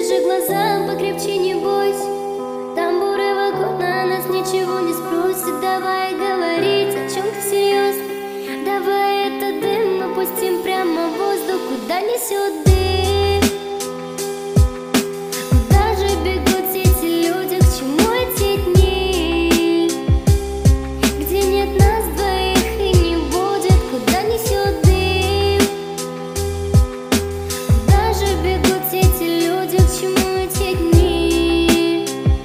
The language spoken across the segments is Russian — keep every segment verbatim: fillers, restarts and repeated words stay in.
Завяжи глаза покрепче, не бойся. Тамбуры вокруг, на нас ничего не спросят. Давай говорить о чем-то серьезно. Давай этот дым мы пустим прямо в воздух. Куда несет дым? Куда же бегут эти люди? К чему эти дни, где нет нас двоих и не будет? Куда несет дым? Куда же бегут эти люди? К чему эти дни?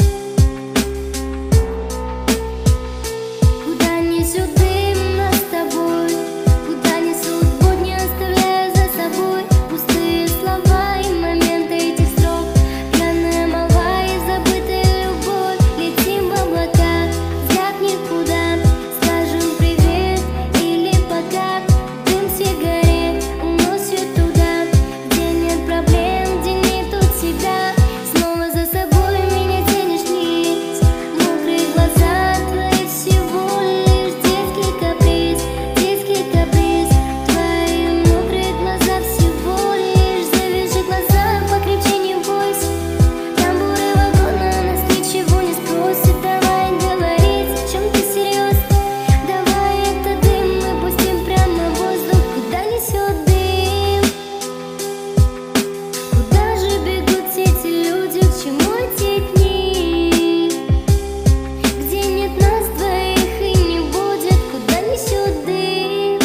Куда несет дым нас с тобой? Куда несут будни, оставляя за собой пустые слова и моменты этих строк? Пьяная молва и забытая любовь. Летим в облака, взгляд никуда. Скажем привет или пока. Дым сигарет уносит туда, где нет проблем, где нету тебя. Снова за собой меня тянешь вниз. Мокрые глаза твои всего лишь детский каприз, детский каприз. Твои мокрые глаза всего лишь. Завяжи глаза покрепче, не бойся. Тамбуры вокруг, на нас ничего не спросят. Давай говорить о чем-то серьезно. Давай этот дым мы пустим прямо в воздух. Куда несет дым? Куда же бегут эти люди? К чему эти дни, где нет нас двоих и не будет? Куда несет дым?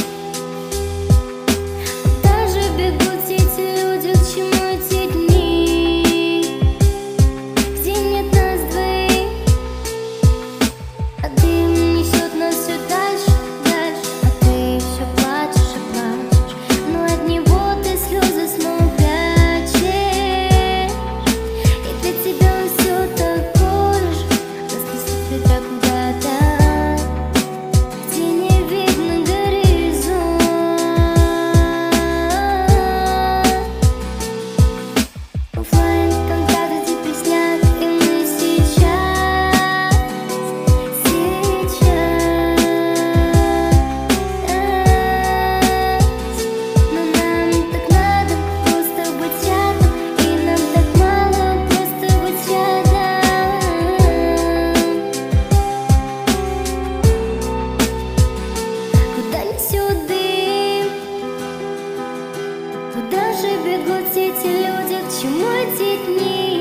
Куда же бегут эти люди? К чему эти дни, где нет нас двоих? А дым несет нас все дальше, дальше. А ты все плачешь и плачешь, но от него ты слезы снова прячешь. И для тебя он все такой же. Нас несет ветра куда-то, где не видно горизонт. Оффлайн контакты теперь снят, и мы сейчас, сейчас. Но нам так надо просто быть рядом, и нам так мало просто быть рядом. Куда несет дым? Куда же бегут эти люди? К чему эти дни,